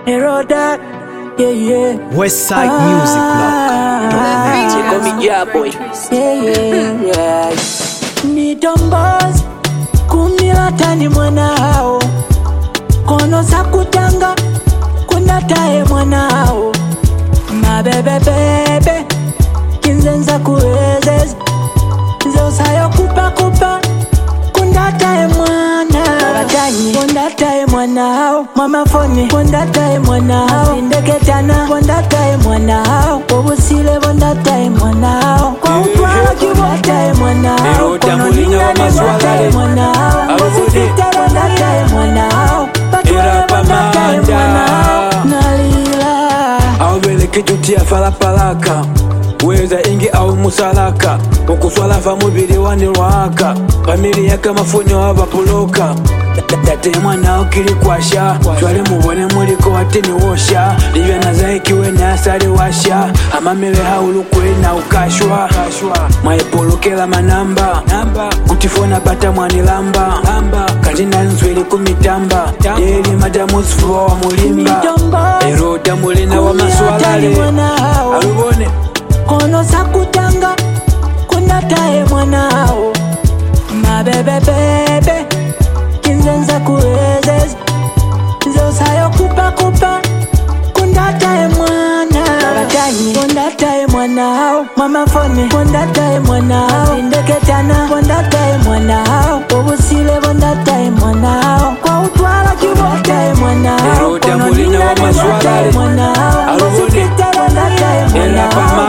Eroda, yeah. Westside Music Blog. Call me yeah boy. Yeah. Ni domboz kumila tani mwana hao. Kono sa kutanga kuna tae mwana hao. Mabebe bebe kinzenza kuwezez. Nzo sayo kupa kuna tae mwana. Kuna tae mwana hao. Mama fone kuna tae mwana hao. Indeketana kuna tae mwana hao. Obusile kuna tae mwana hao. Kwa utwala kiwa tae mwana hao. Kono ningane kwa tae mwana hao. Mbosifite kuna tae mwana hao. Patuwe kuna tae mwana hao. Nalila Awele kijutia falapalaka weza ingi au musalaka ukuswala fa mubili wani rwaka familia kama funi wabapuloka tate mwana ukili kwasha twale mubone muliko watini wosha livya na zaikiwe na asali washa amamele haulukwe na ukashwa mwaepolokela manamba kutifona bata mwanilamba katina nzweli kumitamba yeli madamu sifuwa wa mulimba Eroda mulina wa maswalale alubone Kono sa kutanga kuna tae mwana hao. Mabebe bebe kinzenza kuwezez. Nzo sayo kupa kuna tae mwana. Kuna tae mwana hao. Mama fone kuna tae mwana hao. Indeketana kuna tae mwana hao. Obusile kuna tae mwana hao. Kwa utwala kiwa tae mwana hao. Eroda mulina wa maswalale alubone Era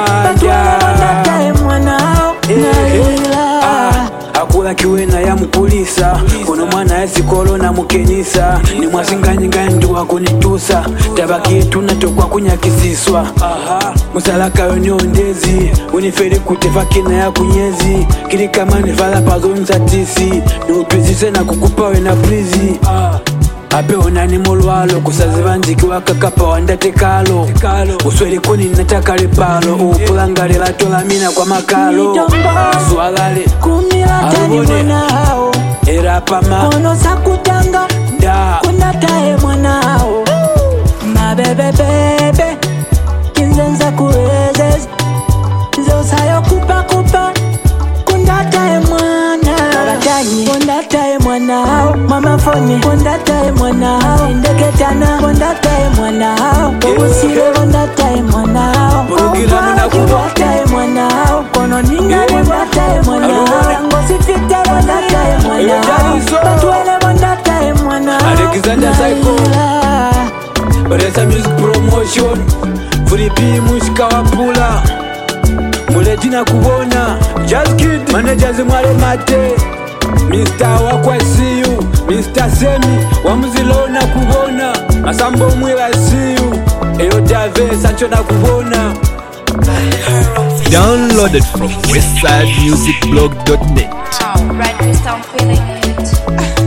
akula kiwena ya mkulisa kuno mwana esikolo na mukenisa ni mwasinganyingani wakunitusa tabakitu natokwa kunyakisiswa musalaka yonyondezi uniferi kutefa kina ya kunyezi kili kama nivala pazonsatisi niutwizise na kukupa wena prizi ape onani mulwalo kusaziva njiki wakakapa wandatekalo usweli kuni natakale palo upulangale latolamina kwa makalo swalale kumila tani mwana hao. era pama Kono sa kutanga da kuna tae mwana hao. Mabebe bebe kinzenza kuwezez. Nzo sayo kupa kuna tae mwana. Kuna tae mwana hao. Mama fone kuna tae mwana hao. Indeketana kuna tae mwana hao. Obusile kuna tae mwana hao. Murugila muna kuwa tae mwana hao. Kono ningane kuna tae mwana hao. Ngosifite kuna tae mwana hao. Patuwele kuna tae mwana hao. Alexander Psycho Resa Music Promotion Furipi Mushika Wapula Muletina kubona Just Kid Managers mwale mate Mr. Wakwasiyu Mr. Semi Wamuzilona kubona Masambo mwila siyu Eyo Dave Sancho na kubona Downloaded from westsidemusicblog.net. Right, I'm feeling it.